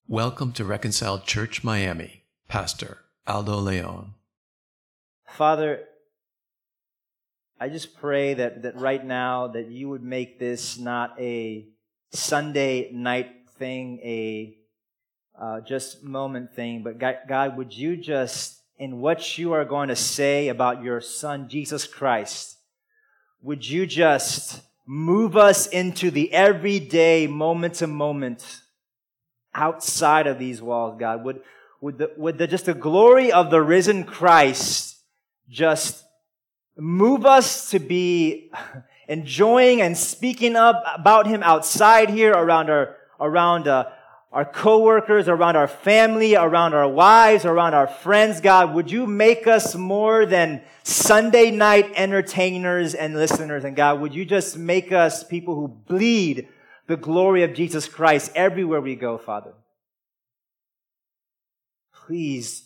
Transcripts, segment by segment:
Welcome to Reconciled Church Miami, Pastor Aldo Leon. Father, I just pray that right now that you would make this not a Sunday night thing, a just moment thing, but God, would you just, in what you are going to say about your Son, Jesus Christ, would you just move us into the everyday, moment-to-moment outside of these walls, God? Would the glory of the risen Christ just move us to be enjoying and speaking up about Him outside here, around our coworkers, around our family, around our wives, around our friends, God? Would you make us more than Sunday night entertainers and listeners? And God, would you just make us people who bleed the glory of Jesus Christ everywhere we go, Father? Please,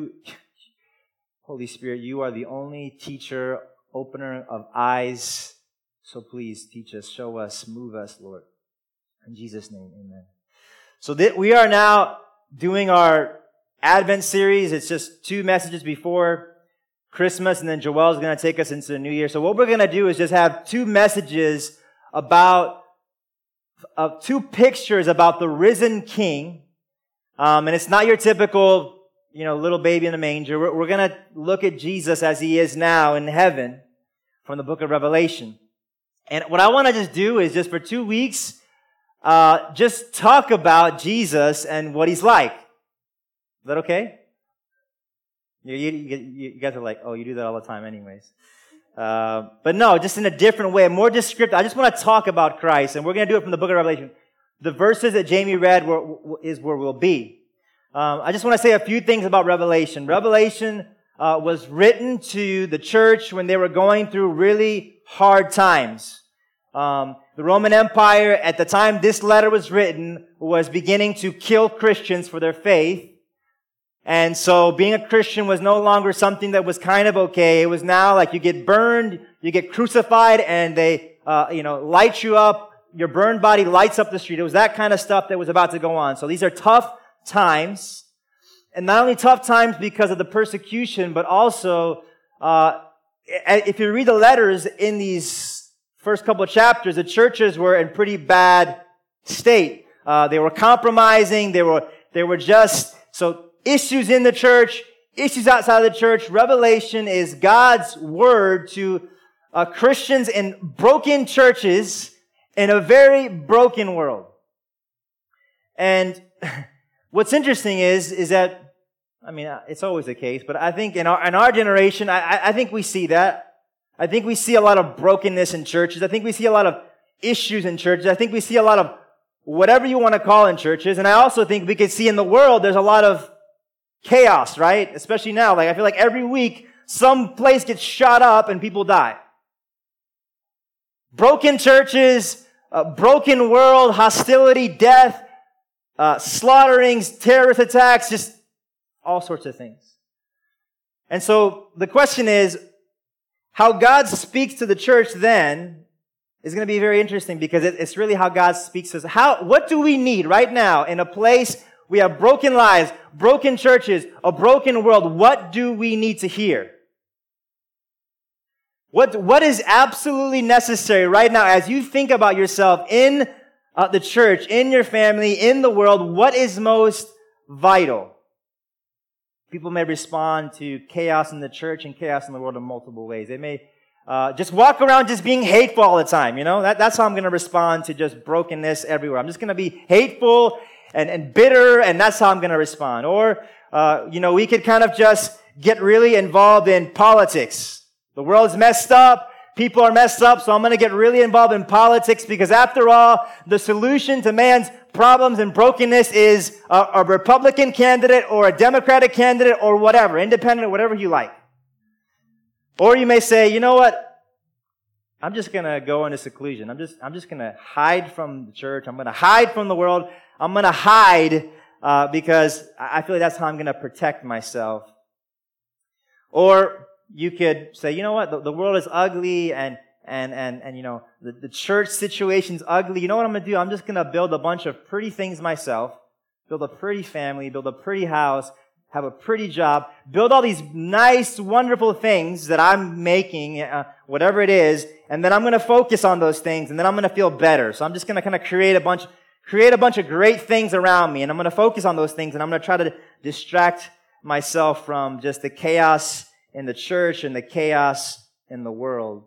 Holy Spirit, you are the only teacher, opener of eyes. So please teach us, show us, move us, Lord. In Jesus' name, amen. So we are now doing our Advent series. It's just 2 messages before Christmas, and then Joel is going to take us into the new year. So what we're going to do is just have 2 messages about 2 pictures about the risen King. And it's not your typical, little baby in a manger. We're going to look at Jesus as He is now in heaven from the book of Revelation. And what I want to just do is just for 2 weeks, just talk about Jesus and what He's like. Is that okay? You guys are like, oh, you do that all the time anyways. But no, just in a different way, more descriptive. I just want to talk about Christ, and we're going to do it from the book of Revelation. The verses that Jamie read is where we'll be. I just want to say a few things about Revelation. Revelation was written to the church when they were going through really hard times. The Roman Empire, at the time this letter was written, was beginning to kill Christians for their faith. And so being a Christian was no longer something that was kind of okay. It was now like you get burned, you get crucified, and they, light you up. Your burned body lights up the street. It was that kind of stuff that was about to go on. So these are tough times. And not only tough times because of the persecution, but also, if you read the letters in these first couple of chapters, the churches were in pretty bad state. They were compromising. They were just, so issues in the church, issues outside of the church. Revelation is God's word to Christians in broken churches in a very broken world. And what's interesting is that, it's always the case, but I think in our generation, I think we see that. I think we see a lot of brokenness in churches. I think we see a lot of issues in churches. I think we see a lot of whatever you want to call in churches. And I also think we can see in the world there's a lot of chaos, right? Especially now. I feel like every week some place gets shot up and people die. Broken churches, broken world, hostility, death, slaughterings, terrorist attacks, just all sorts of things. And so the question is, how God speaks to the church then is going to be very interesting, because it's really how God speaks to us. What do we need right now in a place we have broken lives, broken churches, a broken world? What do we need to hear? What is absolutely necessary right now as you think about yourself in the church, in your family, in the world? What is most vital? People may respond to chaos in the church and chaos in the world in multiple ways. They may just walk around just being hateful all the time, That's how I'm going to respond to just brokenness everywhere. I'm just going to be hateful and bitter, and that's how I'm going to respond. Or, we could kind of just get really involved in politics. The world's messed up. People are messed up, so I'm going to get really involved in politics, because after all, the solution to man's problems and brokenness is a Republican candidate or a Democratic candidate or whatever, independent, whatever you like. Or you may say, you know what? I'm just going to go into seclusion. I'm just going to hide from the church. I'm going to hide from the world. I'm going to hide because I feel like that's how I'm going to protect myself. Or you could say, you know what? The world is ugly and the church situation's ugly. You know what I'm going to do? I'm just going to build a bunch of pretty things myself. build a pretty family, build a pretty house, have a pretty job, build all these nice, wonderful things that I'm making, whatever it is, and then I'm going to focus on those things, and then I'm going to feel better. So I'm just going to kind of create a bunch of great things around me, and I'm going to focus on those things, and I'm going to try to distract myself from just the chaos in the church and the chaos in the world.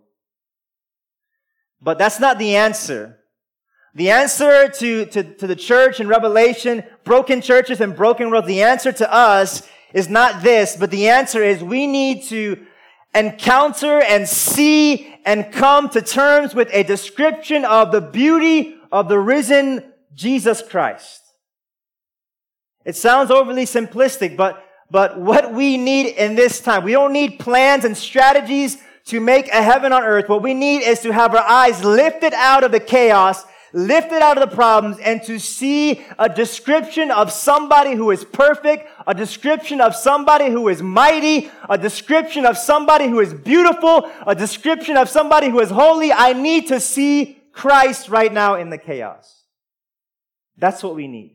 But that's not the answer. The answer to the church in Revelation, broken churches and broken world, the answer to us is not this, but the answer is we need to encounter and see and come to terms with a description of the beauty of the risen Jesus Christ. It sounds overly simplistic, but what we need in this time, we don't need plans and strategies to make a heaven on earth. What we need is to have our eyes lifted out of the chaos, lifted out of the problems, and to see a description of somebody who is perfect, a description of somebody who is mighty, a description of somebody who is beautiful, a description of somebody who is holy. I need to see Christ right now in the chaos. That's what we need.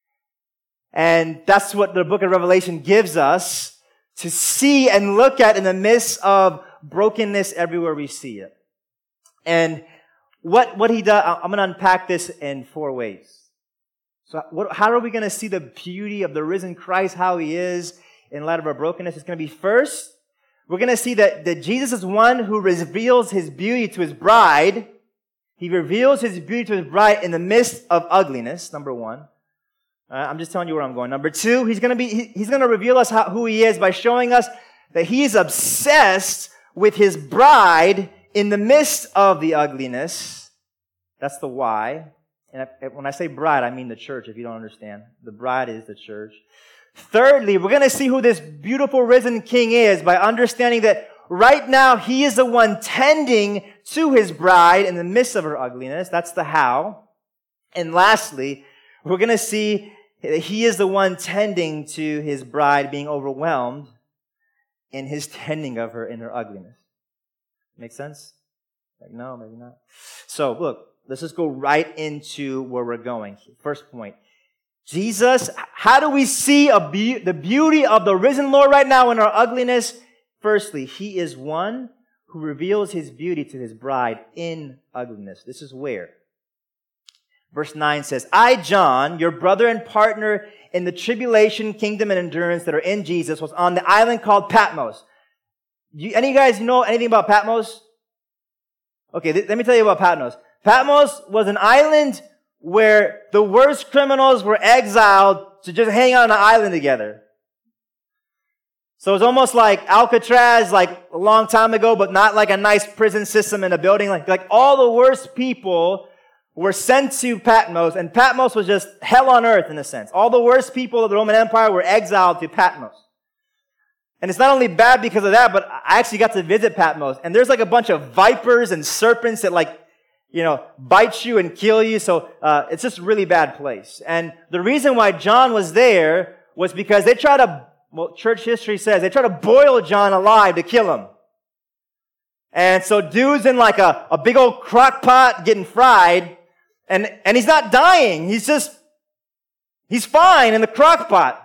And that's what the book of Revelation gives us to see and look at in the midst of brokenness everywhere we see it. And what he does, I'm going to unpack this in 4 ways. So how are we going to see the beauty of the risen Christ, how he is in light of our brokenness? It's going to be first, we're going to see that Jesus is one who reveals his beauty to his bride. He reveals his beauty to his bride in the midst of ugliness, number one. I'm just telling you where I'm going. Number 2, he's going to reveal us who he is by showing us that he is obsessed with his bride in the midst of the ugliness. That's the why. And when I say bride, I mean the church, if you don't understand. The bride is the church. Thirdly, we're going to see who this beautiful risen King is by understanding that right now he is the one tending to his bride in the midst of her ugliness. That's the how. And lastly, we're going to see that he is the one tending to his bride, being overwhelmed in his tending of her in her ugliness. Make sense? Like, no, maybe not. So, look, let's just go right into where we're going. First point. Jesus, how do we see the beauty of the risen Lord right now in our ugliness? Firstly, he is one who reveals his beauty to his bride in ugliness. This is where? Verse 9 says, I, John, your brother and partner in the tribulation, kingdom, and endurance that are in Jesus, was on the island called Patmos. Any of you guys know anything about Patmos? Okay, let me tell you about Patmos. Patmos was an island where the worst criminals were exiled to just hang out on an island together. So it's almost like Alcatraz, like a long time ago, but not like a nice prison system in a building. Like all the worst people were sent to Patmos, and Patmos was just hell on earth in a sense. All the worst people of the Roman Empire were exiled to Patmos. And it's not only bad because of that, but I actually got to visit Patmos, and there's like a bunch of vipers and serpents that bite you and kill you, so it's just a really bad place. And the reason why John was there was because they tried to, church history says, they tried to boil John alive to kill him. And so dude's in like a big old crock pot getting fried, and he's not dying. He's fine in the crock pot.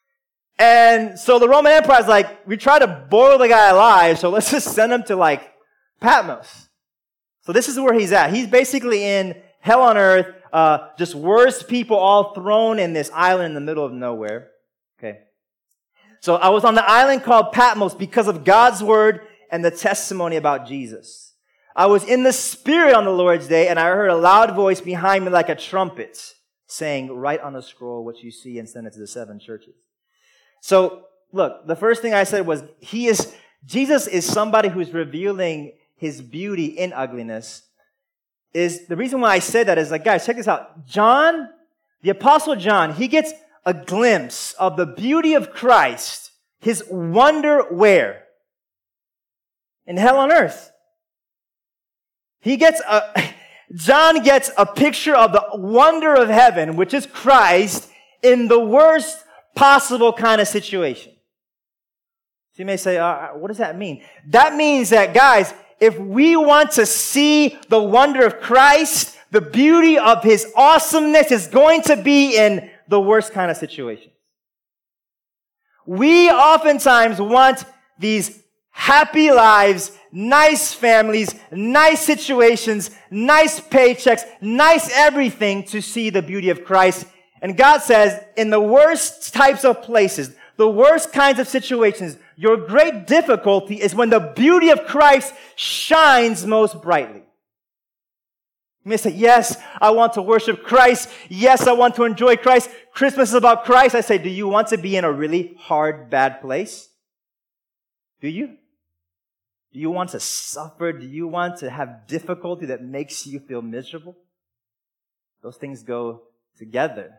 And so the Roman Empire's like, we try to boil the guy alive, so let's just send him to like Patmos. So this is where he's at. He's basically in hell on earth, just worst people all thrown in this island in the middle of nowhere. Okay. So I was on the island called Patmos because of God's word and the testimony about Jesus. I was in the Spirit on the Lord's day, and I heard a loud voice behind me like a trumpet saying, write on a scroll what you see and send it to the 7 churches. So, look, the first thing I said was, Jesus is somebody who's revealing his beauty in ugliness. The reason why I said that is like, guys, check this out. John, the Apostle John, he gets a glimpse of the beauty of Christ, his wonder where? In hell on earth. John gets a picture of the wonder of heaven, which is Christ, in the worst possible kind of situation. So you may say, what does that mean? That means that, guys, if we want to see the wonder of Christ, the beauty of his awesomeness is going to be in the worst kind of situations. We oftentimes want these happy lives, nice families, nice situations, nice paychecks, nice everything to see the beauty of Christ. And God says, in the worst types of places, the worst kinds of situations, your great difficulty is when the beauty of Christ shines most brightly. You may say, yes, I want to worship Christ. Yes, I want to enjoy Christ. Christmas is about Christ. I say, do you want to be in a really hard, bad place? Do you? Do you want to suffer? Do you want to have difficulty that makes you feel miserable? Those things go together.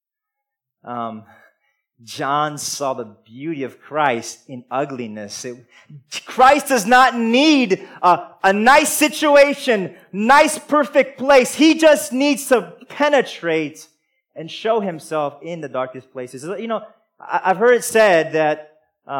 John saw the beauty of Christ in ugliness. Christ does not need a nice situation, nice, perfect place. He just needs to penetrate and show himself in the darkest places. You know, I've heard it said that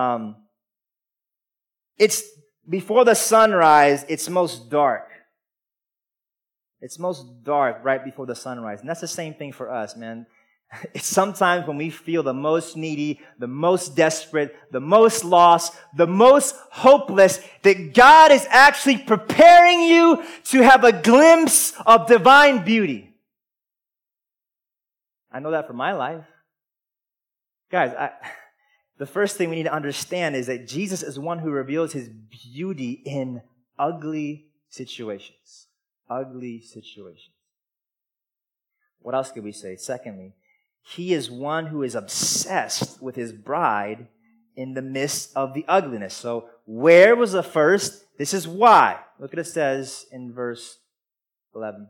it's before the sunrise, it's most dark. It's most dark right before the sunrise. And that's the same thing for us, man. It's sometimes when we feel the most needy, the most desperate, the most lost, the most hopeless, that God is actually preparing you to have a glimpse of divine beauty. I know that from my life. Guys, the first thing we need to understand is that Jesus is one who reveals His beauty in ugly situations. Ugly situations. What else could we say? Secondly, He is one who is obsessed with His bride in the midst of the ugliness. So, where was the first? This is why. Look what it says in verse 11.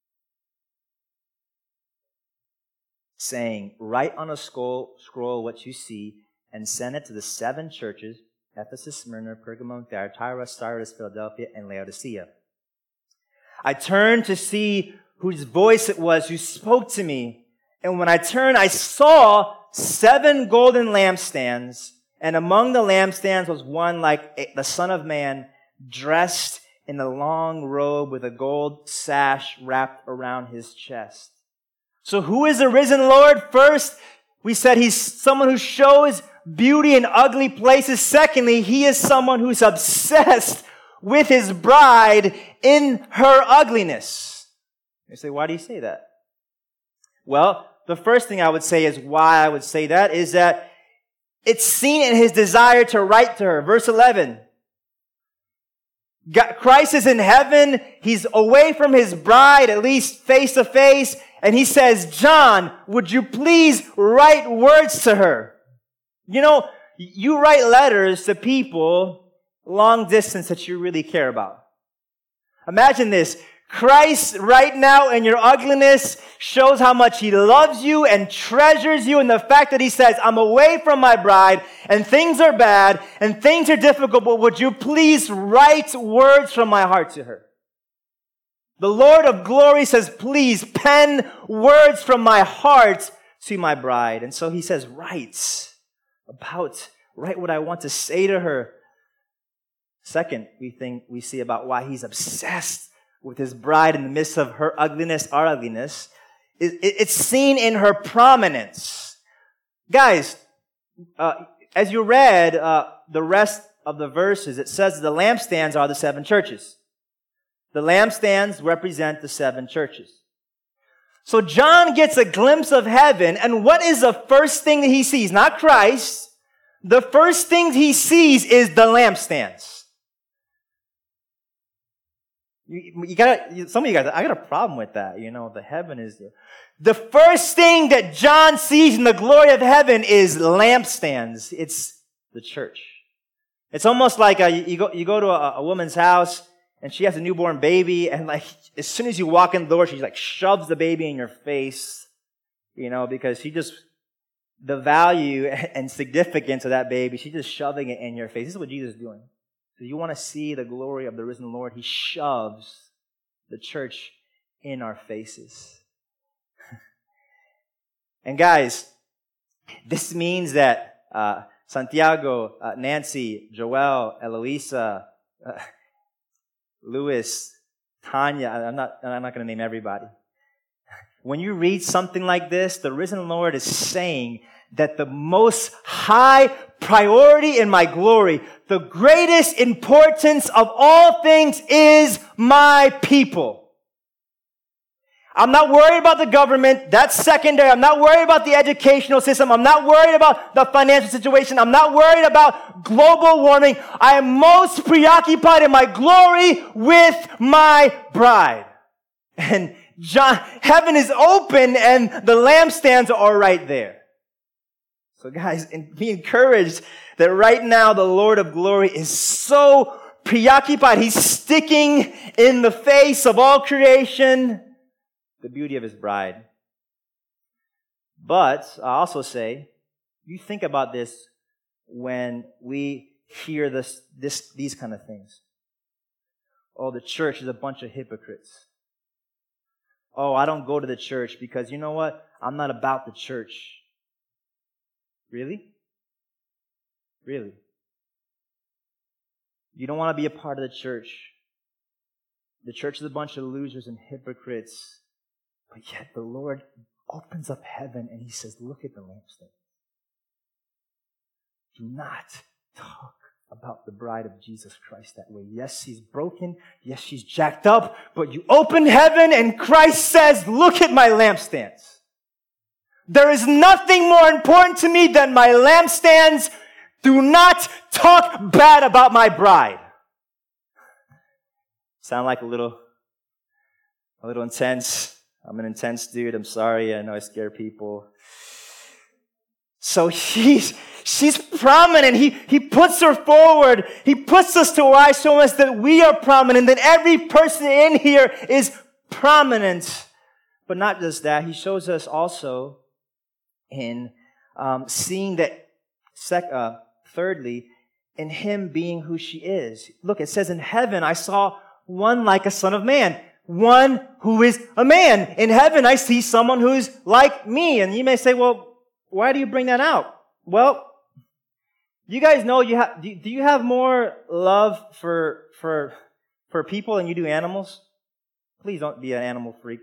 Saying, write on a scroll what you see and send it to the 7 churches, Ephesus, Smyrna, Pergamum, Thyatira, Sardis, Philadelphia, and Laodicea. I turned to see whose voice it was who spoke to me. And when I turned, I saw 7 golden lampstands, and among the lampstands was one like the Son of Man, dressed in a long robe with a gold sash wrapped around his chest. So who is the risen Lord? First, we said He's someone who shows beauty in ugly places. Secondly, He is someone who's obsessed with His bride in her ugliness. You say, why do you say that? Well, the first thing I would say is why I would say that is that it's seen in His desire to write to her. Verse 11. Christ is in heaven. He's away from His bride, at least face to face. And He says, John, would you please write words to her? You know, you write letters to people long distance that you really care about. Imagine this. Christ right now in your ugliness shows how much He loves you and treasures you, and the fact that He says, I'm away from my bride and things are bad and things are difficult, but would you please write words from my heart to her? The Lord of glory says, please pen words from my heart to my bride. And so He says, write what I want to say to her. Second, we see about why He's obsessed with His bride in the midst of her ugliness, our ugliness. It's seen in her prominence. Guys, as you read the rest of the verses, it says the lampstands are the 7 churches. The lampstands represent the 7 churches. So John gets a glimpse of heaven, and what is the first thing that he sees? Not Christ. The first thing he sees is the lampstands. Some of you guys, I got a problem with that. You know, the heaven is the first thing that John sees in the glory of heaven is lampstands. It's the church. It's almost like you go to a woman's house and she has a newborn baby, and like as soon as you walk in the door, she like shoves the baby in your face, you know, because the value and significance of that baby, she's just shoving it in your face. This is what Jesus is doing. So you want to see the glory of the risen Lord, He shoves the church in our faces. And guys, this means that Santiago, Nancy, Joel, Eloisa, Louis, Tanya, I'm not going to name everybody. when you read something like this, the risen Lord is saying that the most high priority in my glory, the greatest importance of all things is my people. I'm not worried about the government. That's secondary. I'm not worried about the educational system. I'm not worried about the financial situation. I'm not worried about global warming. I am most preoccupied in my glory with my bride. And heaven is open and the lampstands are right there. So guys, be encouraged that right now the Lord of glory is so preoccupied. He's sticking in the face of all creation the beauty of his bride. But I also say, you think about this when we hear these kind of things. Oh, the church is a bunch of hypocrites. Oh, I don't go to the church because you know what? I'm not about the church. Really? Really? You don't want to be a part of the church. The church is a bunch of losers and hypocrites. But yet the Lord opens up heaven and He says, look at the lampstand. Do not talk about the bride of Jesus Christ that way. Yes, she's broken. Yes, she's jacked up. But you open heaven and Christ says, look at my lampstands. There is nothing more important to me than my lampstands. Do not talk bad about my bride. Sound like a little intense. I'm an intense dude. I'm sorry. I know I scare people. So she's prominent. He puts her forward. He puts us to where show us that we are prominent, that every person in here is prominent. But not just that. He shows us also in seeing that, thirdly, in Him being who she is. Look, it says, in heaven I saw one like a son of man. One who is a man. In heaven, I see someone who's like me. And you may say, well, why do you bring that out? Well, you guys know do you have more love for people than you do animals? Please don't be an animal freak.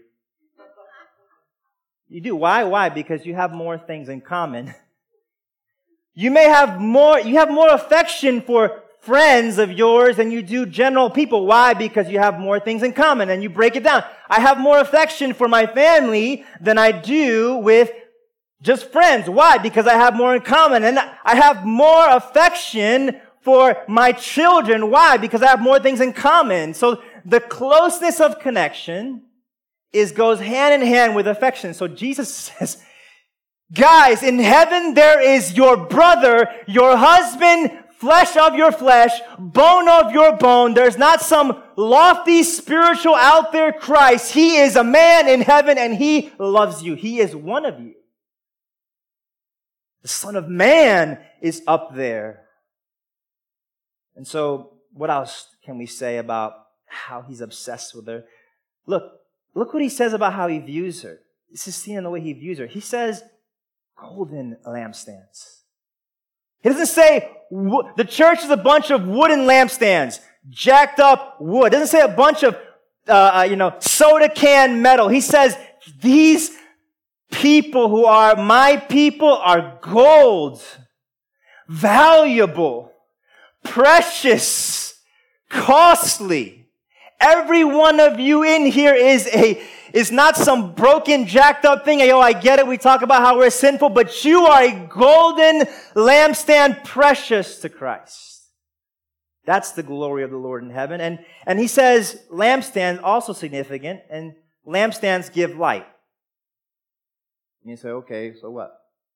You do. Why? Why? Because you have more things in common. You have more affection for friends of yours than you do general people. Why? Because you have more things in common, and you break it down. I have more affection for my family than I do with just friends. Why? Because I have more in common. And I have more affection for my children. Why? Because I have more things in common. So the closeness of connection goes hand in hand with affection. So Jesus says, guys, in heaven there is your brother, your husband, flesh of your flesh, bone of your bone. There's not some lofty spiritual out there Christ. He is a man in heaven and He loves you. He is one of you. The Son of Man is up there. And so, what else can we say about how He's obsessed with her? Look what He says about how He views her. This is seen in the way He views her. He says, golden lampstands. He doesn't say the church is a bunch of wooden lampstands, jacked up wood. It doesn't say a bunch of, soda can metal. He says these people who are my people are gold, valuable, precious, costly. Every one of you in here is not some broken, jacked up thing. I get it. We talk about how we're sinful, but you are a golden lampstand precious to Christ. That's the glory of the Lord in heaven. And He says lampstands also significant, and lampstands give light. And you say, okay, so what?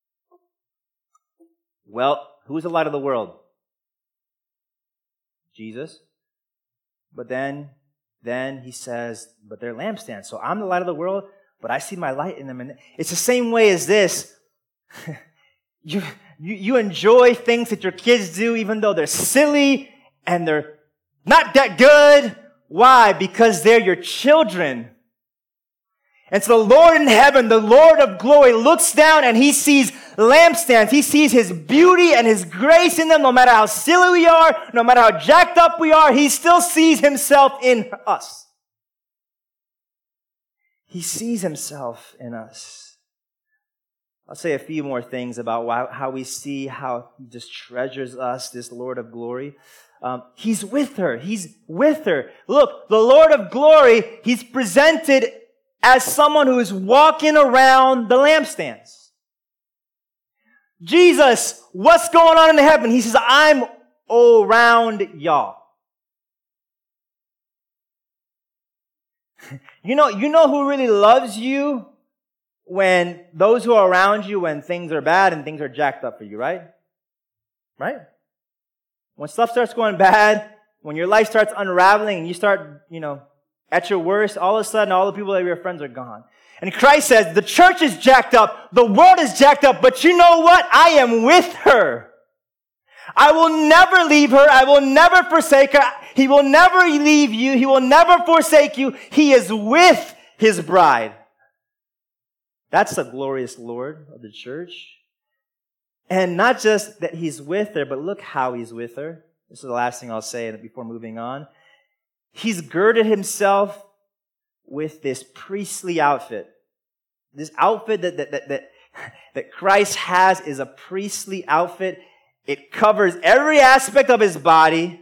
Well, who's the light of the world? Jesus. But then He says, but they're lampstands. So I'm the light of the world, but I see my light in them. And it's the same way as this. You enjoy things that your kids do, even though they're silly and they're not that good. Why? Because they're your children. And so the Lord in heaven, the Lord of glory, looks down and He sees lampstands. He sees His beauty and His grace in them. No matter how silly we are, no matter how jacked up we are, He still sees Himself in us. He sees himself in us. I'll say a few more things about how we see how he just treasures us, this Lord of glory. He's with her. He's with her. Look, the Lord of glory, he's presented as someone who is walking around the lampstands. Jesus, what's going on in heaven? He says, I'm around y'all. You know who really loves you? When those who are around you, when things are bad and things are jacked up for you, right? Right? When stuff starts going bad, when your life starts unraveling and you start, at your worst, all of a sudden all the people that are your friends are gone. And Christ says, the church is jacked up, the world is jacked up, but you know what? I am with her. I will never leave her. I will never forsake her. He will never leave you. He will never forsake you. He is with his bride. That's the glorious Lord of the church. And not just that he's with her, but look how he's with her. This is the last thing I'll say before moving on. He's girded himself with this priestly outfit. This outfit that Christ has is a priestly outfit. It covers every aspect of his body.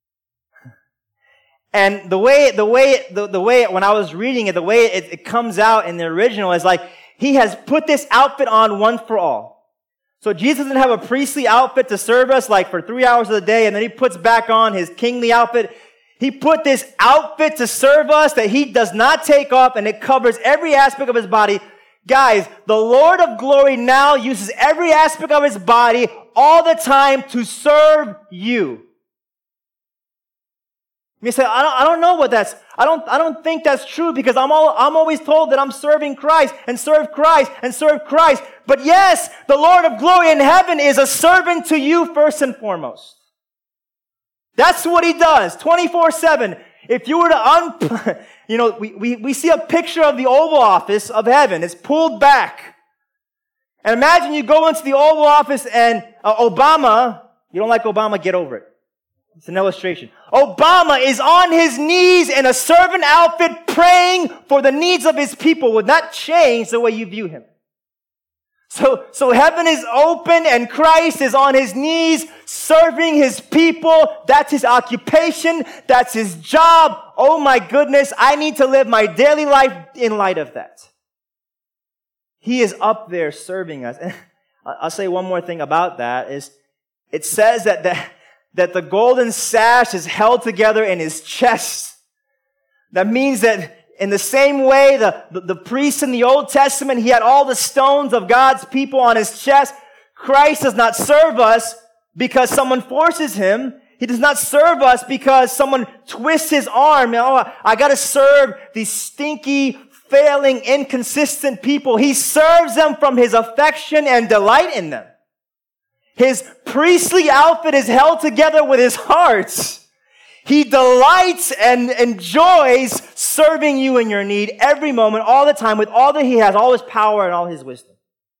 And the way when I was reading it, the way it comes out in the original is like, he has put this outfit on once for all. So Jesus didn't have a priestly outfit to serve us like for 3 hours of the day, and then he puts back on his kingly outfit. He put this outfit to serve us that he does not take off, and it covers every aspect of his body. Guys, the Lord of glory now uses every aspect of his body all the time to serve you. You say, I don't know what that's. I don't think that's true because I'm always told that I'm serving Christ and serve Christ and serve Christ. But yes, the Lord of glory in heaven is a servant to you first and foremost. That's what he does 24/7. If you were to we see a picture of the Oval Office of heaven. It's pulled back. And imagine you go into the Oval Office and Obama, you don't like Obama, get over it. It's an illustration. Obama is on his knees in a servant outfit praying for the needs of his people. Would not change the way you view him. So heaven is open and Christ is on his knees serving his people. That's his occupation. That's his job. Oh my goodness, I need to live my daily life in light of that. He is up there serving us. And I'll say one more thing about that is it says that the golden sash is held together in his chest. That means that in the same way the priest in the Old Testament, he had all the stones of God's people on his chest. Christ does not serve us because someone forces him. He does not serve us because someone twists his arm. I got to serve these stinky, failing, inconsistent people. He serves them from his affection and delight in them. His priestly outfit is held together with his heart. He delights and enjoys serving you in your need every moment, all the time, with all that he has, all his power and all his wisdom.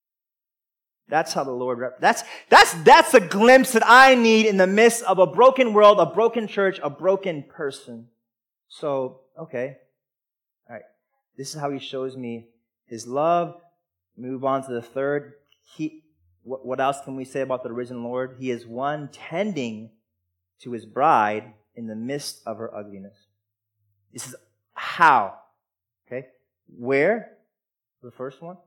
That's how the Lord, that's a glimpse that I need in the midst of a broken world, a broken church, a broken person. So, okay. All right. This is how he shows me his love. Move on to the third. What else can we say about the risen Lord? He is one tending to his bride in the midst of her ugliness. This is how. Okay? Where? The first one.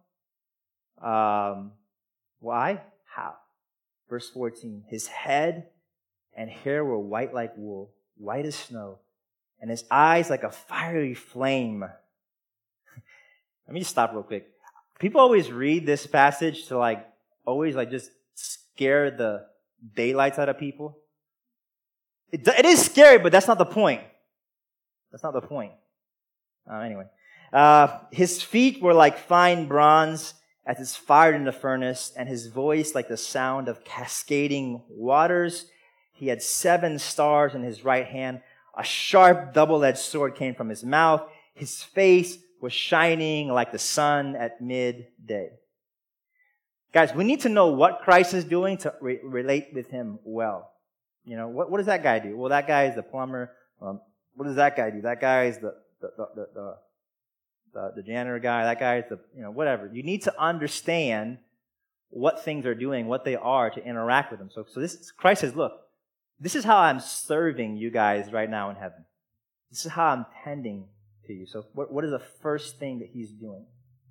Why? How? Verse 14. His head and hair were white like wool, white as snow, and his eyes like a fiery flame. Let me just stop real quick. People always read this passage to always just scare the daylights out of people. It is scary, but that's not the point. That's not the point. Anyway. His feet were like fine bronze as it's fired in the furnace, and his voice like the sound of cascading waters. He had 7 stars in his right hand. A sharp double-edged sword came from his mouth. His face was shining like the sun at midday. Guys, we need to know what Christ is doing to relate with him well. What does that guy do? Well, that guy is the plumber. What does that guy do? That guy is the the janitor guy, that guy is the, whatever. You need to understand what things are doing, what they are to interact with them. So Christ says, look, this is how I'm serving you guys right now in heaven. This is how I'm tending to you. So what is the first thing that he's doing?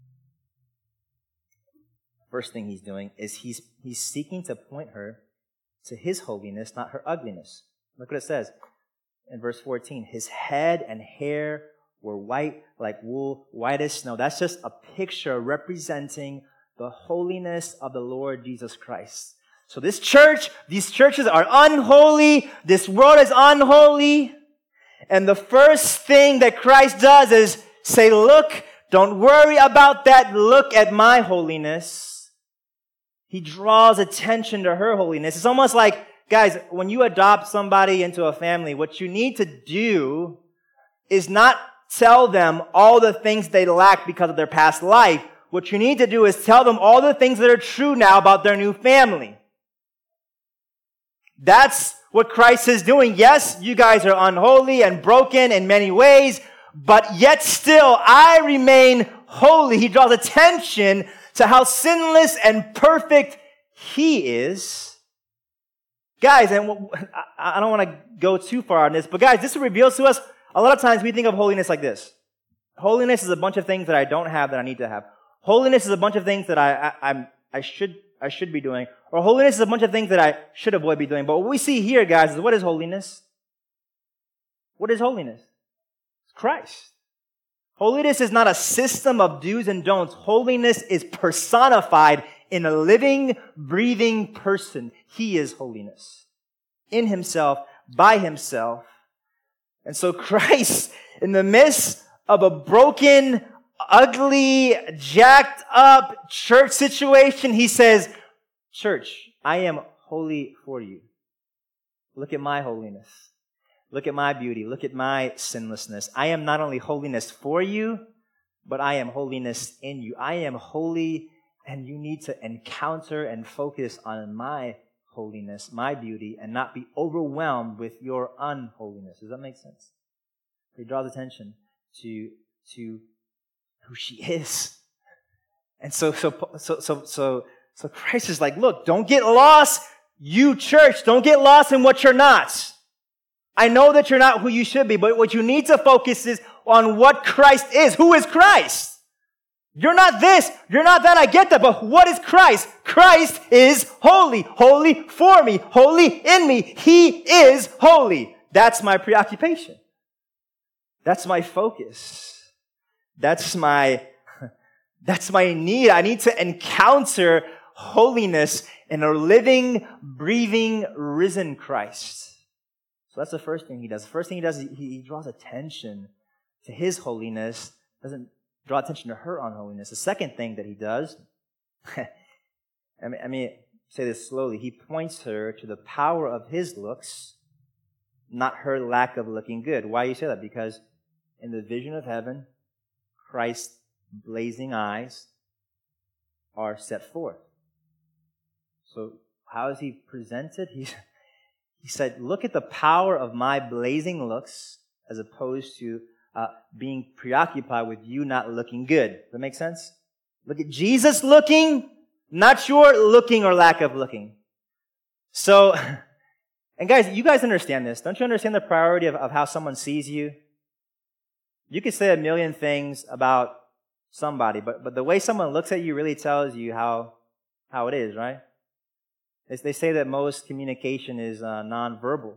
First thing he's doing is he's seeking to point her to his holiness, not her ugliness. Look what it says in verse 14. His head and hair were white like wool, white as snow. That's just a picture representing the holiness of the Lord Jesus Christ. So these churches are unholy. This world is unholy. And the first thing that Christ does is say, look, don't worry about that. Look at my holiness. He draws attention to her holiness. It's almost like, guys, when you adopt somebody into a family, what you need to do is not tell them all the things they lack because of their past life. What you need to do is tell them all the things that are true now about their new family. That's what Christ is doing. Yes, you guys are unholy and broken in many ways, but yet still I remain holy. He draws attention to how sinless and perfect he is. Guys, and I don't want to go too far on this, but guys, this reveals to us, a lot of times we think of holiness like this. Holiness is a bunch of things that I don't have that I need to have. Holiness is a bunch of things that I should be doing. Or holiness is a bunch of things that I should avoid be doing. But what we see here, guys, is what is holiness? What is holiness? It's Christ. Holiness is not a system of do's and don'ts. Holiness is personified in a living, breathing person. He is holiness. In himself, by himself. And so Christ, in the midst of a broken, ugly, jacked up church situation, he says, church, I am holy for you. Look at my holiness. Look at my beauty. Look at my sinlessness. I am not only holiness for you, but I am holiness in you. I am holy, and you need to encounter and focus on my holiness, my beauty, and not be overwhelmed with your unholiness. Does that make sense? He draws attention to who she is. And so Christ is like, look, don't get lost, you church. Don't get lost in what you're not. I know that you're not who you should be, but what you need to focus is on what Christ is. Who is Christ? You're not this, you're not that, I get that, but what is Christ? Christ is holy. Holy for me. Holy in me. He is holy. That's my preoccupation. That's my focus. That's my need. I need to encounter holiness in a living, breathing, risen Christ. So that's the first thing he does. The first thing he does is he draws attention to his holiness, doesn't draw attention to her unholiness. The second thing that he does, I mean, say this slowly, he points her to the power of his looks, not her lack of looking good. Why do you say that? Because in the vision of heaven, Christ's blazing eyes are set forth. So how is he presented? He said, look at the power of my blazing looks as opposed to being preoccupied with you not looking good. Does that make sense? Look at Jesus looking, not your looking or lack of looking. So, and guys, you guys understand this. Don't you understand the priority of how someone sees you? You could say a million things about somebody, but the way someone looks at you really tells you how it is, right? They say that most communication is nonverbal.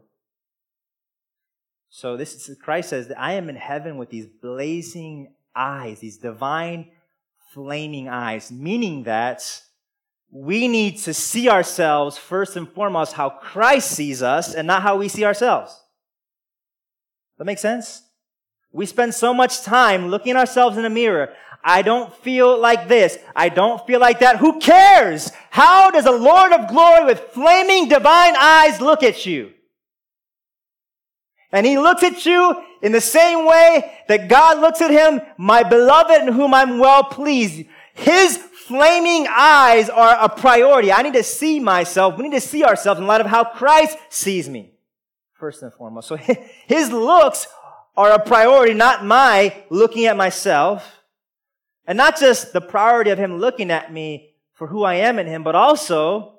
So Christ says that I am in heaven with these blazing eyes, these divine flaming eyes, meaning that we need to see ourselves first and foremost how Christ sees us and not how we see ourselves. That make sense? We spend so much time looking at ourselves in the mirror. I don't feel like this. I don't feel like that. Who cares? How does the Lord of glory with flaming divine eyes look at you? And he looks at you in the same way that God looks at him, my beloved in whom I'm well pleased. His flaming eyes are a priority. I need to see myself. We need to see ourselves in light of how Christ sees me, first and foremost. So his looks are a priority, not my looking at myself. And not just the priority of Him looking at me for who I am in Him, but also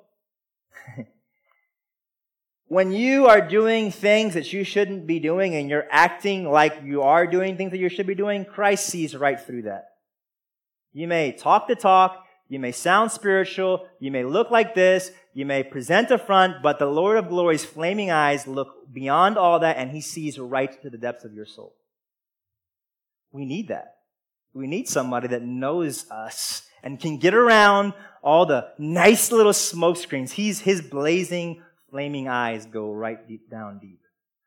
when you are doing things that you shouldn't be doing and you're acting like you are doing things that you should be doing, Christ sees right through that. You may talk the talk, you may sound spiritual, you may look like this, you may present a front, but the Lord of glory's flaming eyes look beyond all that and He sees right to the depths of your soul. We need that. We need somebody that knows us and can get around all the nice little smoke screens. His blazing, flaming eyes go right deep down deep.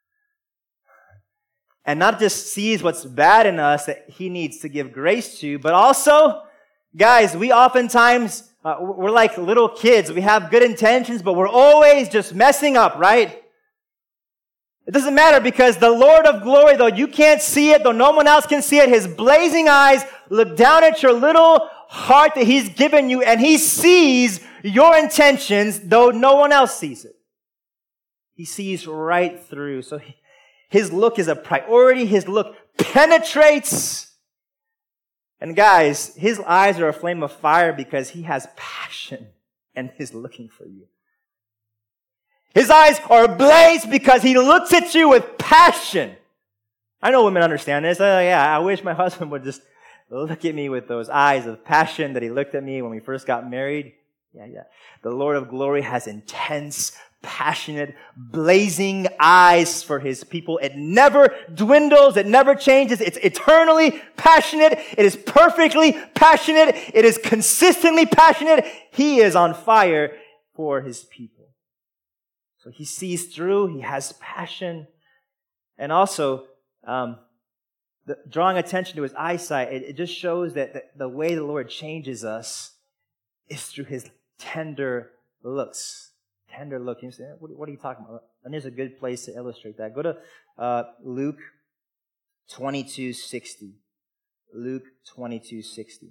And not just sees what's bad in us that He needs to give grace to, but also, guys, we oftentimes, we're like little kids. We have good intentions, but we're always just messing up, right? It doesn't matter because the Lord of glory, though you can't see it, though no one else can see it, His blazing eyes look down at your little heart that He's given you, and He sees your intentions, though no one else sees it. He sees right through. So His look is a priority. His look penetrates. And guys, His eyes are a flame of fire because He has passion and is looking for you. His eyes are ablaze because He looks at you with passion. I know women understand this. I wish my husband would just look at me with those eyes of passion that he looked at me when we first got married. Yeah. The Lord of glory has intense, passionate, blazing eyes for His people. It never dwindles. It never changes. It's eternally passionate. It is perfectly passionate. It is consistently passionate. He is on fire for His people. So He sees through. He has passion. And also, drawing attention to His eyesight, it just shows that the way the Lord changes us is through His tender looks. Tender look. You say, what are you talking about? And there's a good place to illustrate that. Go to Luke 22:60. Luke 22:60.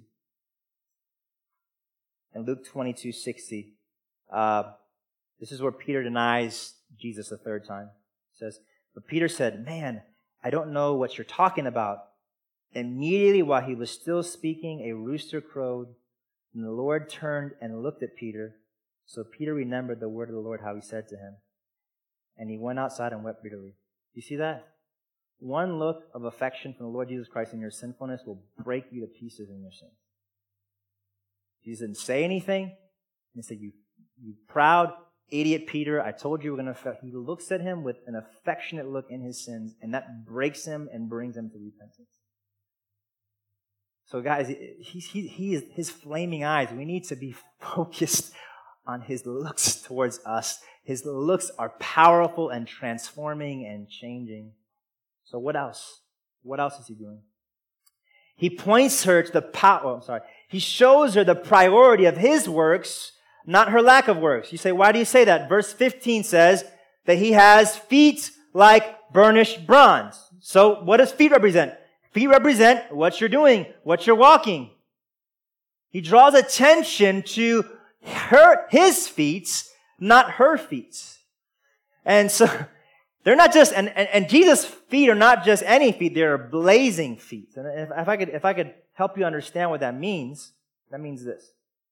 And Luke 22:60, this is where Peter denies Jesus a third time. It says, but Peter said, man, I don't know what you're talking about. Immediately while he was still speaking, a rooster crowed, and the Lord turned and looked at Peter. So Peter remembered the word of the Lord, how He said to him. And he went outside and wept bitterly. Do you see that? One look of affection from the Lord Jesus Christ in your sinfulness will break you to pieces in your sin. Jesus didn't say anything. He said, you proud idiot Peter, I told you we're going to... He looks at him with an affectionate look in his sins, and that breaks him and brings him to repentance. So guys, he is His flaming eyes. We need to be focused on His looks towards us. His looks are powerful and transforming and changing. So what else? What else is He doing? He points her to the power. He shows her the priority of His works, not her lack of works. You say, why do you say that? Verse 15 says that He has feet like burnished bronze. So what does feet represent? Feet represent what you're doing, what you're walking. He draws attention to His feet, not her feet. And so they're not just, and Jesus' feet are not just any feet, they're blazing feet. And if I could help you understand what that means this.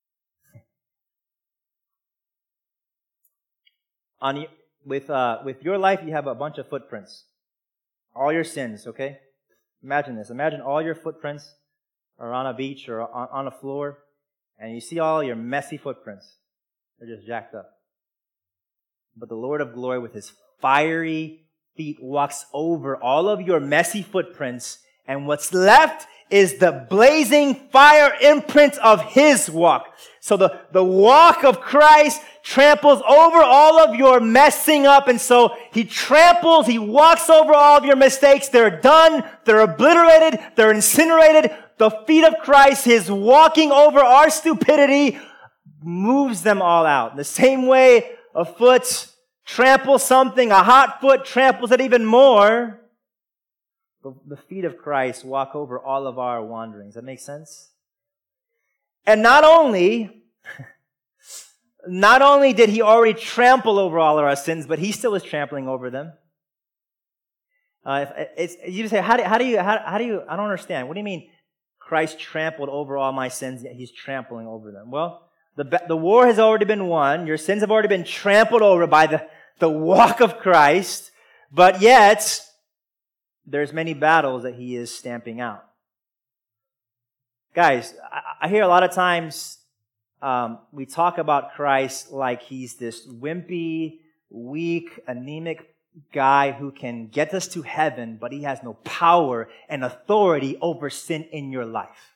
With your life, you have a bunch of footprints. All your sins, okay? Imagine this. Imagine all your footprints are on a beach or on a floor, and you see all your messy footprints. They're just jacked up. But the Lord of glory with His fiery feet walks over all of your messy footprints, and what's left is the blazing fire imprint of His walk. So the walk of Christ tramples over all of your messing up, and so He walks over all of your mistakes. They're done, they're obliterated, they're incinerated. The feet of Christ, His walking over our stupidity, moves them all out. The same way a foot tramples something, a hot foot tramples it even more. The feet of Christ walk over all of our wanderings. That makes sense? And not only did He already trample over all of our sins, but He still is trampling over them. You say, how do you? I don't understand. What do you mean? Christ trampled over all my sins, yet he's trampling over them. Well, the war has already been won. Your sins have already been trampled over by the walk of Christ, but yet there's many battles that he is stamping out. Guys, I hear a lot of times we talk about Christ like he's this wimpy, weak, anemic guy who can get us to heaven, but he has no power and authority over sin in your life.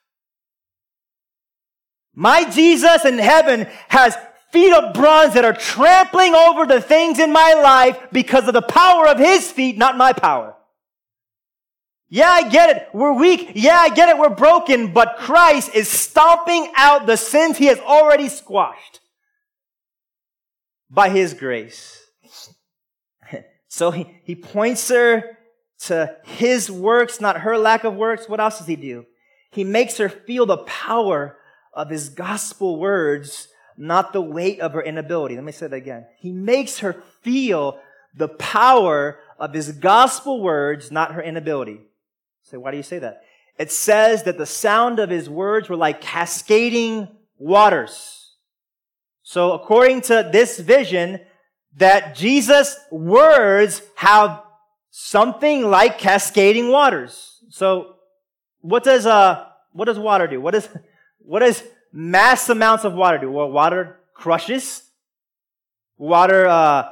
My Jesus in heaven has feet of bronze that are trampling over the things in my life because of the power of his feet, not my power. Yeah, I get it. We're weak. Yeah, I get it. We're broken. But Christ is stomping out the sins he has already squashed by his grace. So he points her to his works, not her lack of works. What else does he do? He makes her feel the power of his gospel words, not the weight of her inability. Let me say that again. He makes her feel the power of his gospel words, not her inability. So why do you say that? It says that the sound of his words were like cascading waters. So according to this vision, that Jesus' words have something like cascading waters. So what does water do? What does mass amounts of water do? Well, water crushes. Water,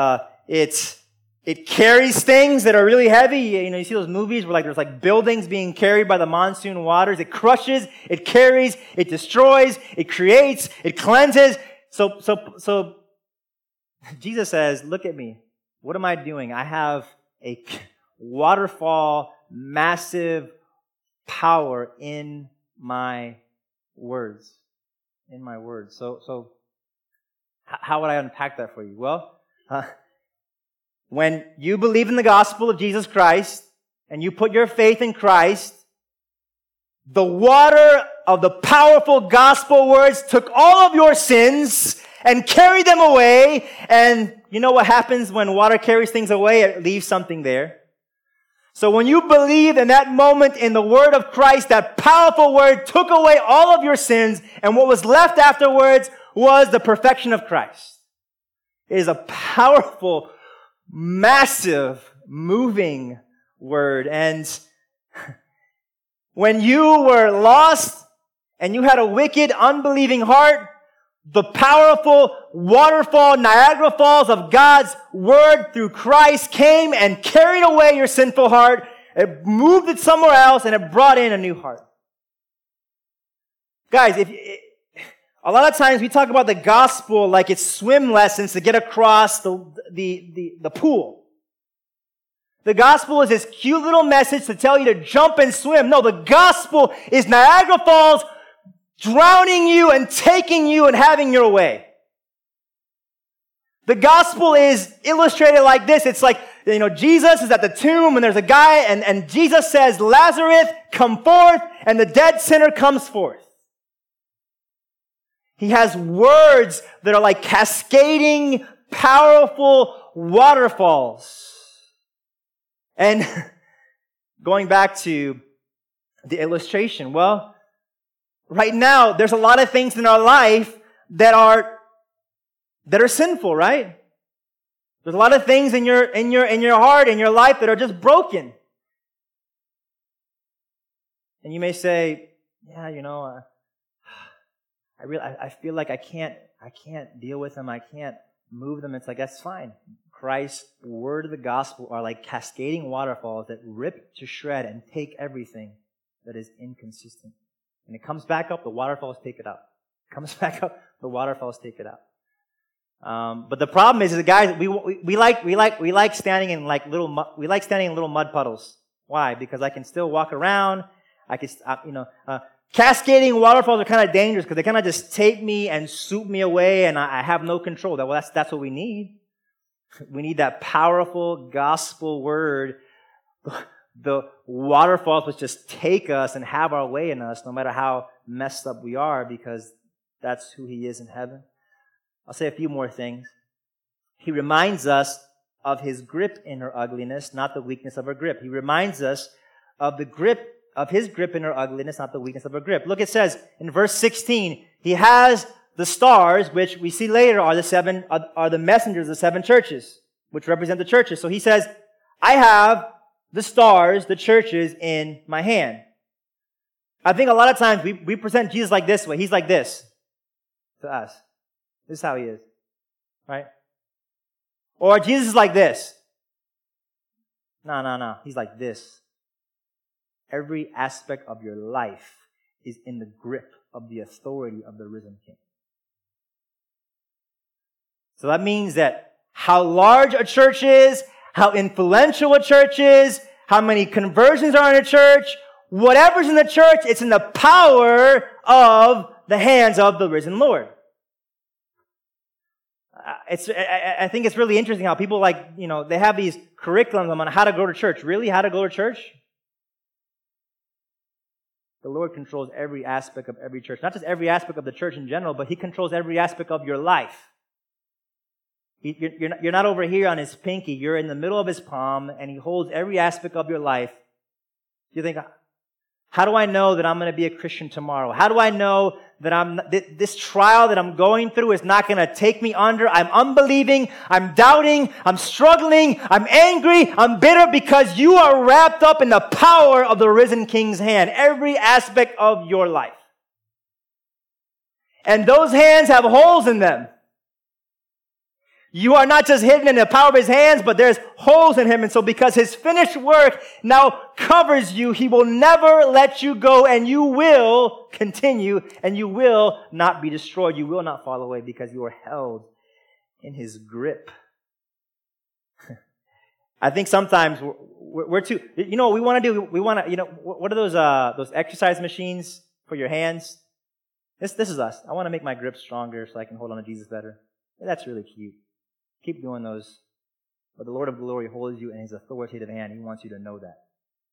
it carries things that are really heavy. You see those movies where there's buildings being carried by the monsoon waters. It crushes, it carries, it destroys, it creates, it cleanses. So Jesus says, look at me. What am I doing? I have a waterfall, massive power in my words. In my words. So how would I unpack that for you? Well, when you believe in the gospel of Jesus Christ and you put your faith in Christ, the water of the powerful gospel words took all of your sins and carried them away. And you know what happens when water carries things away? It leaves something there. So when you believe in that moment in the word of Christ, that powerful word took away all of your sins, and what was left afterwards was the perfection of Christ. It is a powerful, massive, moving word. And when you were lost and you had a wicked, unbelieving heart, the powerful waterfall, Niagara Falls of God's word through Christ came and carried away your sinful heart. It moved it somewhere else and it brought in a new heart. Guys, a lot of times we talk about the gospel like it's swim lessons to get across the pool. The gospel is this cute little message to tell you to jump and swim. No, the gospel is Niagara Falls drowning you and taking you and having your way. The gospel is illustrated like this. It's like, Jesus is at the tomb and there's a guy and Jesus says, Lazarus, come forth, and the dead sinner comes forth. He has words that are like cascading, powerful waterfalls. And going back to the illustration, well, right now, there's a lot of things in our life that are sinful, right? There's a lot of things in your heart, in your life that are just broken. And you may say, yeah, I feel like I can't deal with them. I can't move them. It's like, that's fine. Christ's word of the gospel are like cascading waterfalls that rip to shred and take everything that is inconsistent. And it comes back up, the waterfalls take it out. It comes back up, the waterfalls take it out. But the problem is that guys, we like standing in little mud puddles. Why? Because I can still walk around. Cascading waterfalls are kind of dangerous because they kind of just take me and swoop me away, and I have no control. That's what we need. We need that powerful gospel word. The waterfalls which just take us and have our way in us, no matter how messed up we are, because that's who He is in heaven. I'll say a few more things. He reminds us of His grip in her ugliness, not the weakness of her grip. He reminds us of the grip of his grip in her ugliness, not the weakness of her grip. Look, it says in verse 16, he has the stars, which we see later are the messengers of the 7 churches, which represent the churches. So he says, I have the stars, the churches, in my hand. I think a lot of times we present Jesus like this way. He's like this to us. This is how he is. Right? Or Jesus is like this. No. He's like this. Every aspect of your life is in the grip of the authority of the risen King. So that means that how large a church is, how influential a church is, how many conversions are in a church, whatever's in the church, it's in the power of the hands of the risen Lord. I think it's really interesting how people they have these curriculums on how to go to church. Really? How to go to church? The Lord controls every aspect of every church. Not just every aspect of the church in general, but He controls every aspect of your life. You're not over here on His pinky. You're in the middle of His palm, and He holds every aspect of your life. You think, how do I know that I'm going to be a Christian tomorrow? How do I know that this trial that I'm going through is not going to take me under? I'm unbelieving, I'm doubting, I'm struggling, I'm angry, I'm bitter because you are wrapped up in the power of the risen King's hand. Every aspect of your life. And those hands have holes in them. You are not just hidden in the power of His hands, but there's holes in Him. And so because His finished work now covers you, He will never let you go, and you will continue, and you will not be destroyed. You will not fall away because you are held in His grip. I think sometimes we're too, what we want to do? We want to, what are those exercise machines for your hands? This is us. I want to make my grip stronger so I can hold on to Jesus better. That's really cute. Keep doing those. But the Lord of glory holds you in His authoritative hand. He wants you to know that.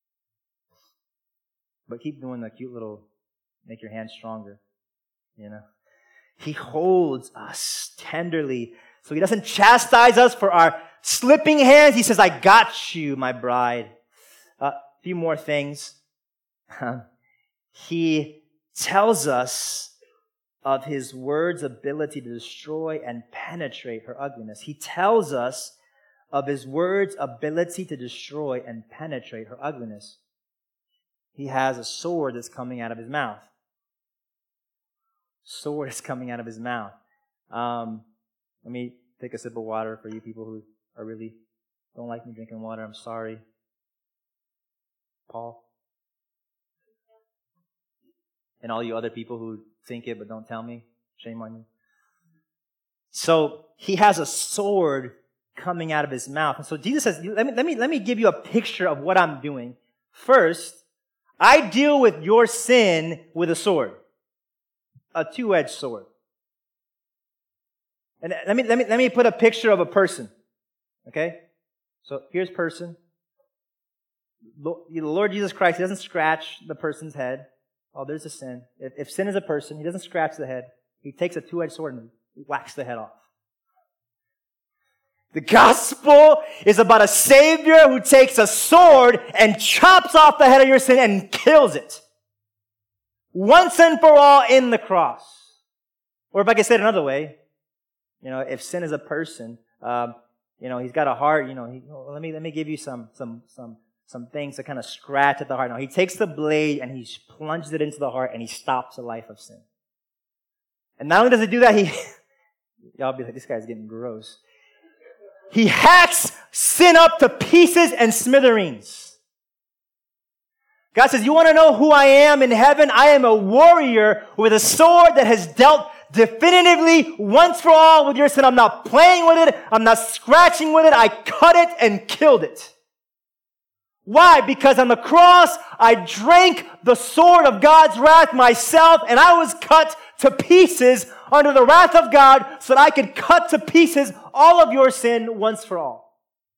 But keep doing the cute little, make your hands stronger. He holds us tenderly. So He doesn't chastise us for our slipping hands. He says, I got you, my bride. A few more things. He tells us of His word's ability to destroy and penetrate her ugliness. He tells us of His word's ability to destroy and penetrate her ugliness. He has a sword that's coming out of His mouth. Sword is coming out of His mouth. Let me take a sip of water for you people who are really don't like me drinking water. I'm sorry. Paul? And all you other people who think it but don't tell me, shame on you. So He has a sword coming out of His mouth. And so Jesus says, let me give you a picture of what I'm doing. First, I deal with your sin with a sword. A two-edged sword. And let me put a picture of a person. Okay? So here's person. The Lord Jesus Christ, He doesn't scratch the person's head. Oh, there's a sin. If sin is a person, He doesn't scratch the head. He takes a two-edged sword and whacks the head off. The gospel is about a Savior who takes a sword and chops off the head of your sin and kills it. Once and for all in the cross. Or if I could say it another way, if sin is a person, he's got a heart, let me give you some things to kind of scratch at the heart. Now, He takes the blade and He plunges it into the heart and He stops the life of sin. And not only does He do that, y'all be like, this guy's getting gross. He hacks sin up to pieces and smithereens. God says, you want to know who I am in heaven? I am a warrior with a sword that has dealt definitively once for all with your sin. I'm not playing with it. I'm not scratching with it. I cut it and killed it. Why? Because on the cross, I drank the sword of God's wrath myself, and I was cut to pieces under the wrath of God so that I could cut to pieces all of your sin once for all.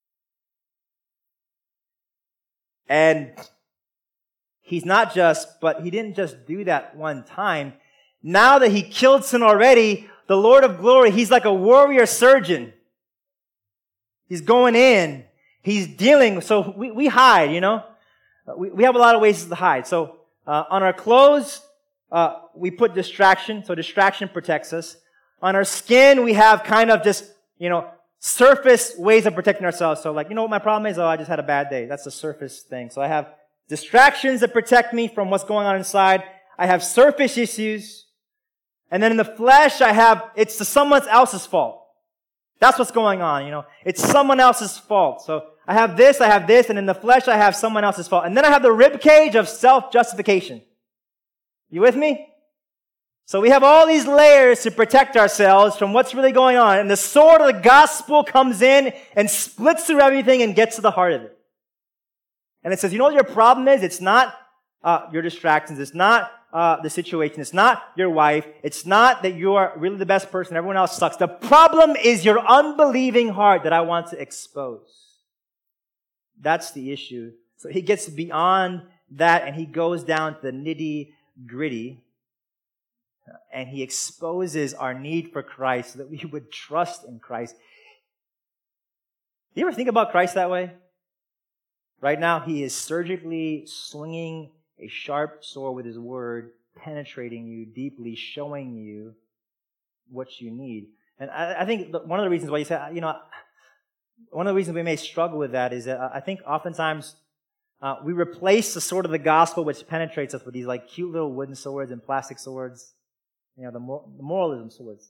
And He didn't just do that one time. Now that He killed sin already, the Lord of glory, He's like a warrior surgeon. He's going in. He's dealing, so we hide, we have a lot of ways to hide. So on our clothes, we put distraction. So distraction protects us. On our skin, we have kind of just, surface ways of protecting ourselves. So like, what my problem is? Oh, I just had a bad day. That's the surface thing. So I have distractions that protect me from what's going on inside. I have surface issues. And then in the flesh, it's someone else's fault. That's what's going on, It's someone else's fault. So I have this, and in the flesh I have someone else's fault. And then I have the rib cage of self-justification. You with me? So we have all these layers to protect ourselves from what's really going on. And the sword of the gospel comes in and splits through everything and gets to the heart of it. And it says, what your problem is? It's not your distractions. It's not the situation. It's not your wife. It's not that you are really the best person. Everyone else sucks. The problem is your unbelieving heart that I want to expose. That's the issue. So he gets beyond that and he goes down to the nitty-gritty and he exposes our need for Christ so that we would trust in Christ. Do you ever think about Christ that way? Right now, he is surgically swinging a sharp sword with his word, penetrating you deeply, showing you what you need. And I think one of the reasons why you said, one of the reasons we may struggle with that is that I think oftentimes we replace the sword of the gospel, which penetrates us, with these like cute little wooden swords and plastic swords, the moralism swords.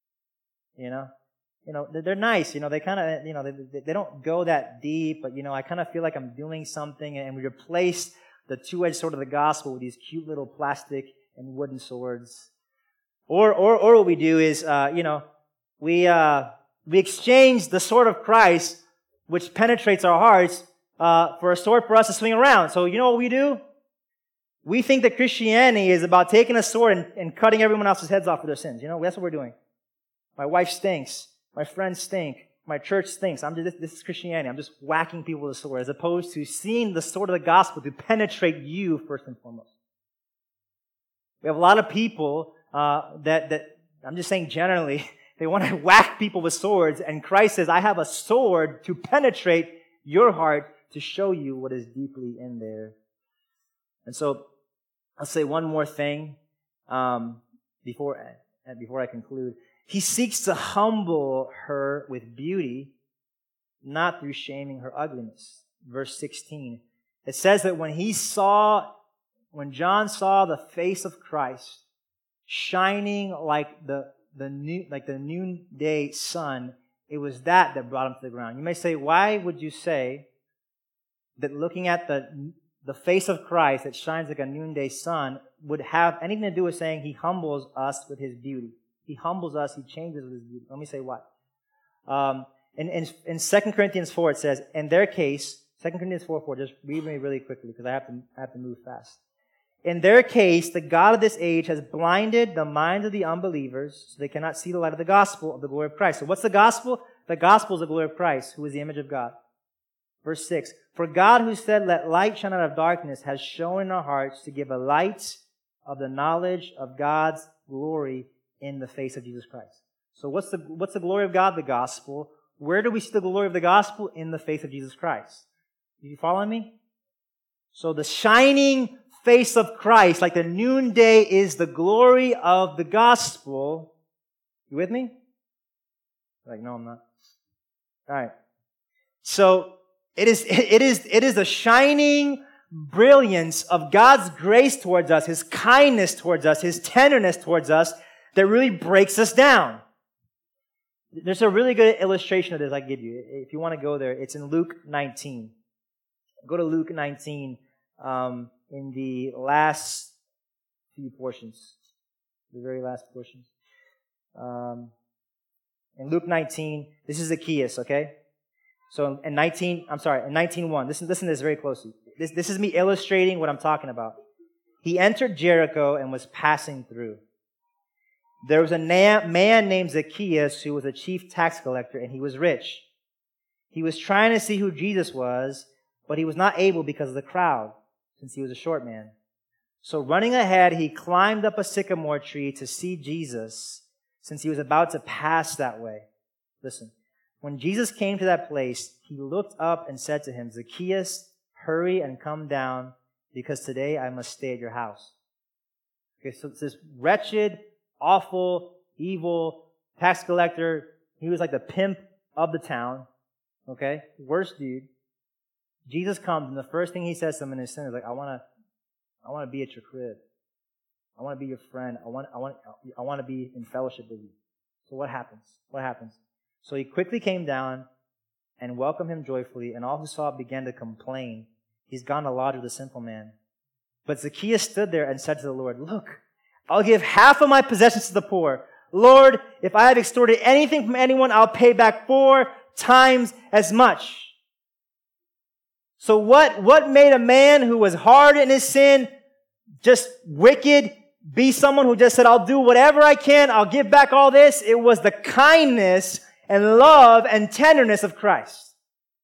They're nice, they kind of, they don't go that deep, but, I kind of feel like I'm doing something, and we replace the two-edged sword of the gospel with these cute little plastic and wooden swords. Or what we do is, we exchange the sword of Christ, which penetrates our hearts, for a sword for us to swing around. So you know what we do? We think that Christianity is about taking a sword and cutting everyone else's heads off for their sins. That's what we're doing. My wife stinks. My friends stink. My church stinks. This is Christianity. I'm just whacking people with a sword, as opposed to seeing the sword of the gospel to penetrate you first and foremost. We have a lot of people that I'm just saying generally, they want to whack people with swords, and Christ says, I have a sword to penetrate your heart to show you what is deeply in there. And so I'll say one more thing before I conclude. He seeks to humble her with beauty, not through shaming her ugliness. Verse 16. It says that when John saw the face of Christ shining like the noonday sun, it was that brought him to the ground. You may say, why would you say that looking at the face of Christ that shines like a noonday sun would have anything to do with saying he humbles us with his beauty? He humbles us. He changes with his beauty. Let me say what. In 2 Corinthians 4, it says, in their case, 2 Corinthians 4:4, just read me really quickly because I have to move fast. In their case, the God of this age has blinded the minds of the unbelievers so they cannot see the light of the gospel of the glory of Christ. So what's the gospel? The gospel is the glory of Christ, who is the image of God. Verse 6, for God who said, let light shine out of darkness, has shown in our hearts to give a light of the knowledge of God's glory in the face of Jesus Christ. So what's the glory of God? The gospel. Where do we see the glory of the gospel? In the face of Jesus Christ. Are you following me? So the shining face of Christ, like the noonday, is the glory of the gospel. You with me? Like, no, I'm not. All right. So it is the shining brilliance of God's grace towards us, His kindness towards us, His tenderness towards us, that really breaks us down. There's a really good illustration of this I give you. If you want to go there, it's in Luke 19. Go to Luke 19 in the last few portions. The very last portions. In Luke 19, this is Zacchaeus, okay? So in 19:1, listen to this very closely. This is me illustrating what I'm talking about. He entered Jericho and was passing through. There was a man named Zacchaeus who was a chief tax collector, and he was rich. He was trying to see who Jesus was, but he was not able because of the crowd, since he was a short man. So running ahead, he climbed up a sycamore tree to see Jesus, since he was about to pass that way. Listen, when Jesus came to that place, he looked up and said to him, Zacchaeus, hurry and come down, because today I must stay at your house. Okay, so it's this wretched, awful, evil tax collector. He was like the pimp of the town. Okay? Worst dude. Jesus comes, and the first thing he says to him in his sin is like, I want to be at your crib. I want to be your friend. I want to be in fellowship with you. So what happens? What happens? So he quickly came down and welcomed him joyfully, and all who saw it began to complain. He's gone to lodge with a sinful man. But Zacchaeus stood there and said to the Lord, look, I'll give half of my possessions to the poor. Lord, if I have extorted anything from anyone, I'll pay back 4 times as much. So what made a man who was hard in his sin, just wicked, be someone who just said, I'll do whatever I can, I'll give back all this? It was the kindness and love and tenderness of Christ.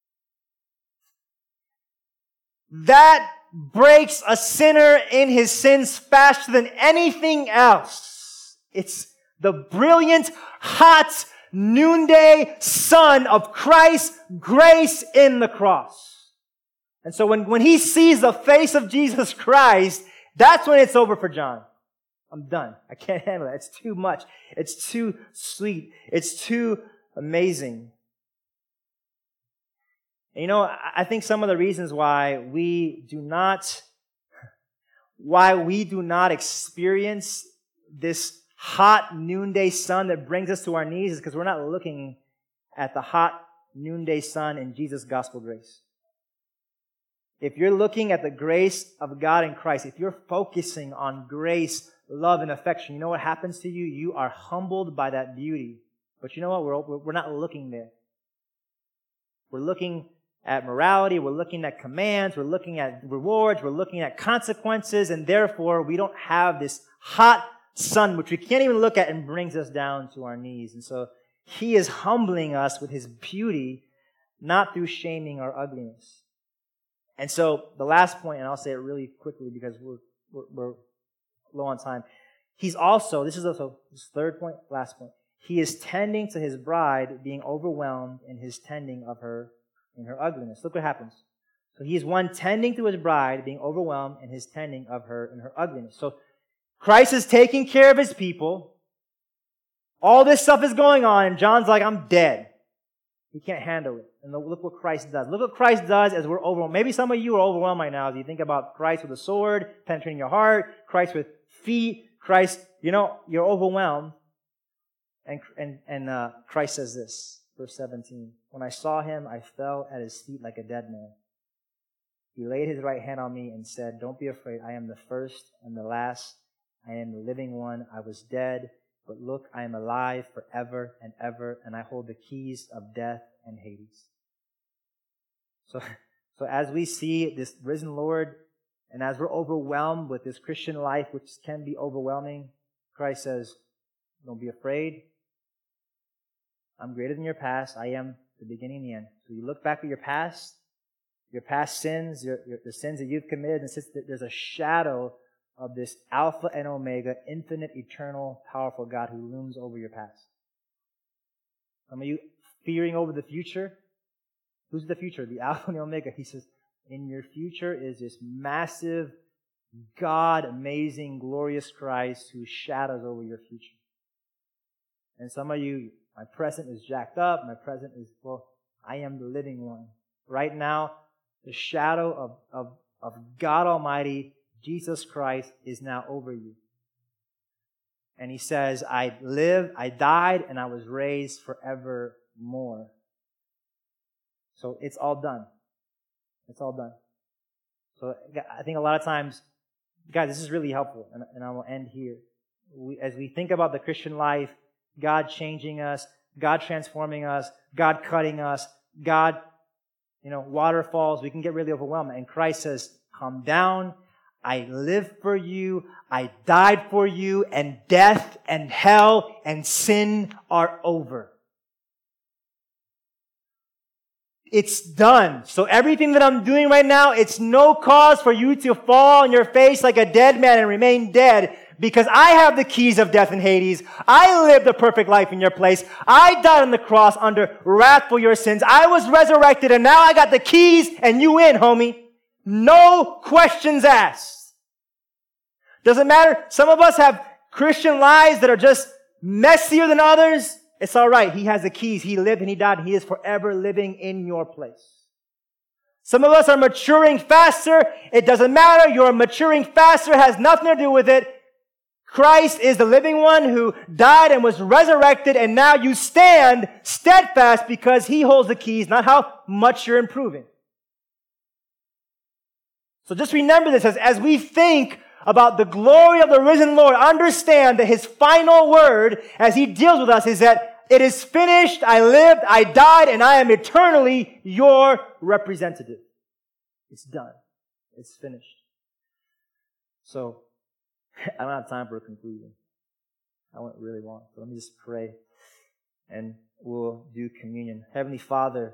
That breaks a sinner in his sins faster than anything else. It's the brilliant, hot, noonday sun of Christ's grace in the cross. And so when he sees the face of Jesus Christ, that's when it's over for John. I'm done. I can't handle that. It's too much. It's too sweet. It's too amazing. And you know, I think some of the reasons why we do not experience this hot noonday sun that brings us to our knees is because we're not looking at the hot noonday sun in Jesus' gospel grace. If you're looking at the grace of God in Christ, if you're focusing on grace, love, and affection, you know what happens to you? You are humbled by that beauty. But you know what? We're not looking there. We're looking at morality, we're looking at commands, we're looking at rewards, we're looking at consequences, and therefore we don't have this hot sun which we can't even look at and brings us down to our knees. And so He is humbling us with His beauty, not through shaming our ugliness. And so the last point, and I'll say it really quickly because we're low on time. This is also his third point, last point. He is tending to His bride, being overwhelmed in His tending of her in her ugliness. Look what happens. So He is one tending to His bride, being overwhelmed in His tending of her in her ugliness. So Christ is taking care of His people. All this stuff is going on, and John's like, I'm dead. He can't handle it. And look what Christ does. Look what Christ does as we're overwhelmed. Maybe some of you are overwhelmed right now as you think about Christ with a sword, penetrating your heart, Christ with feet, Christ, you're overwhelmed. And Christ says this, verse 17, when I saw Him, I fell at His feet like a dead man. He laid His right hand on me and said, don't be afraid. I am the first and the last. I am the living one. I was dead, but look, I am alive forever and ever, and I hold the keys of death and Hades. So as we see this risen Lord, and as we're overwhelmed with this Christian life, which can be overwhelming, Christ says, don't be afraid. I'm greater than your past. I am the beginning and the end. So you look back at your past sins, the sins that you've committed, and there's a shadow of this Alpha and Omega, infinite, eternal, powerful God who looms over your past. Some of you fearing over the future. Who's the future? The Alpha and the Omega. He says, in your future is this massive, God, amazing, glorious Christ who shadows over your future. And some of you, my present is jacked up. My present is, I am the living one. Right now, the shadow of God Almighty, Jesus Christ, is now over you. And He says, I lived, I died, and I was raised forevermore. So it's all done. It's all done. So I think a lot of times, guys, this is really helpful, and I will end here. As we think about the Christian life, God changing us, God transforming us, God cutting us, God, waterfalls, we can get really overwhelmed. And Christ says, calm down. I lived for you. I died for you. And death and hell and sin are over. It's done. So everything that I'm doing right now, it's no cause for you to fall on your face like a dead man and remain dead, because I have the keys of death and Hades. I lived a perfect life in your place. I died on the cross under wrath for your sins. I was resurrected, and now I got the keys and you in, homie. No questions asked. Doesn't matter. Some of us have Christian lives that are just messier than others. It's all right. He has the keys. He lived and he died. And he is forever living in your place. Some of us are maturing faster. It doesn't matter. You're maturing faster. It has nothing to do with it. Christ is the living one who died and was resurrected, and now you stand steadfast because he holds the keys, not how much you're improving. So just remember this as we think about the glory of the risen Lord, understand that his final word as he deals with us is that it is finished, I lived, I died, and I am eternally your representative. It's done. It's finished. So, I don't have time for a conclusion. I went really long. So let me just pray and we'll do communion. Heavenly Father,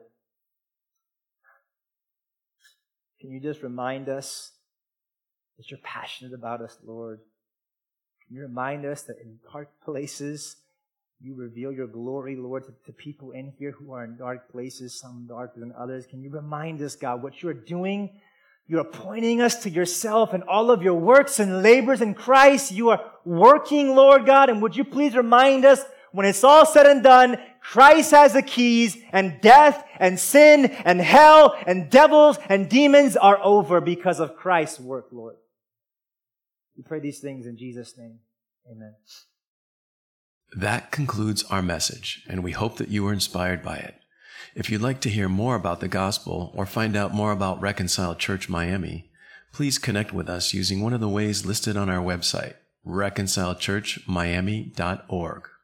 can you just remind us that you're passionate about us, Lord? Can you remind us that in dark places, you reveal your glory, Lord, to people in here who are in dark places, some darker than others. Can you remind us, God, what you're doing? You're pointing us to yourself and all of your works and labors in Christ. You are working, Lord God, and would you please remind us when it's all said and done, Christ has the keys, and death and sin and hell and devils and demons are over because of Christ's work, Lord. We pray these things in Jesus' name. Amen. That concludes our message, and we hope that you were inspired by it. If you'd like to hear more about the gospel or find out more about Reconciled Church Miami, please connect with us using one of the ways listed on our website, reconciledchurchmiami.org.